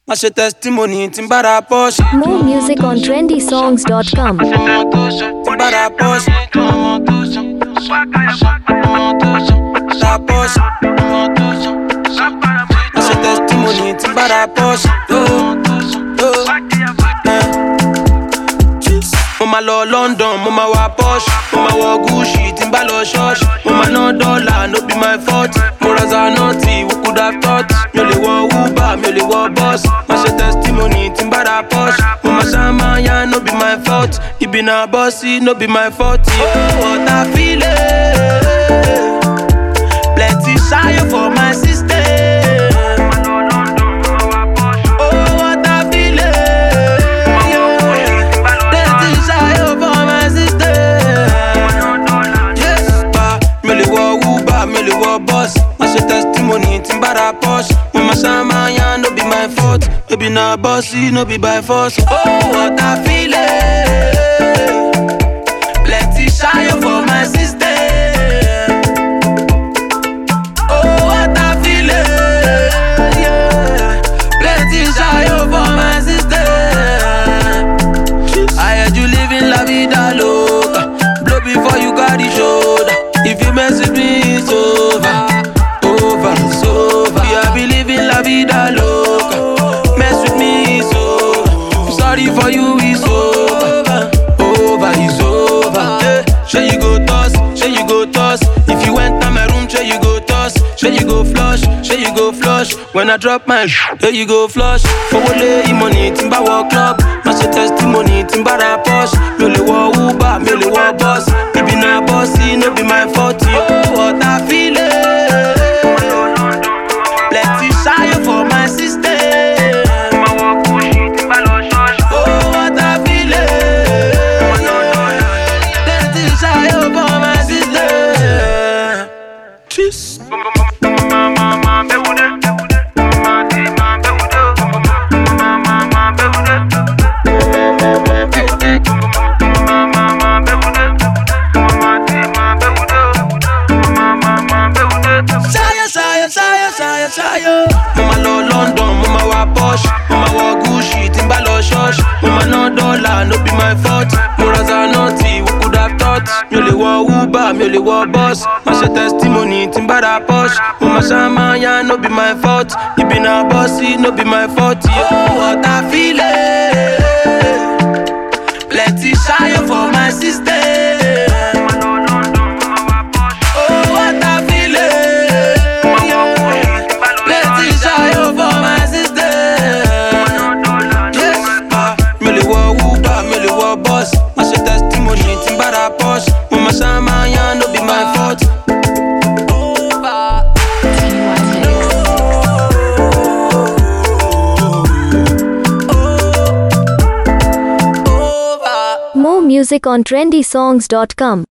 I say testimony, Timbara Posh. More music on trendysongs.com. Timbara Posh. I say testimony, Timbara Posh. Mama lo London, mama wa posh. Mama wa Gucci, Timba lo shush. Mama no dollar, no be my fault. Moraza naughty, who could have thought? Me only wa Uber, me only wa boss. I say testimony, Timbara Posh. Mama Shama, yeah, no be my fault. It be na bossy, no be my fault. Oh, what I feel it. Plenty shy for my sister. Timbara Posh, Mama Shama, yeah, no be my fault. Baby, na bossy, no be by force. Oh, what I feel it. Plenty shy for my sister. Oh, what I feel it. Yeah. Plenty shy for my sister. I heard you living la vida loca. Blow before you got the shoulder. If you mess with me, it's over. La vida loca, mess with me, it's over. Sorry for you, it's over. Over, it's over. Yeah. Sure you go toss, sure you go toss. If you enter my room, sure you go toss. Sure you go flush, sure you go flush. When I drop my sure you go flush. For wole money, Timba walk club. Mash testimony, Timbara Posh. Me only wa Uber, me only wa boss. Baby na bossy, no be my fault. Oh, what I feel it. For my sister. Oh, what I feel it. Let's desire for my sister. Cheers. Mama lo London, mama wa posh. Mama wa Gucci, Timba lo shush. Mama no dollar, no be my fault. Moraza naughty, who could have thought? Me only wa Uber, me only wa boss. I say testimony, Timbara Posh. Mama Shama, yeah, no be my fault. You be na bossy, no be my fault. Oh, what I feel it. Plenty shy for my sister. Mama Shama, yeah, no be my fault. More music on trendysongs.com.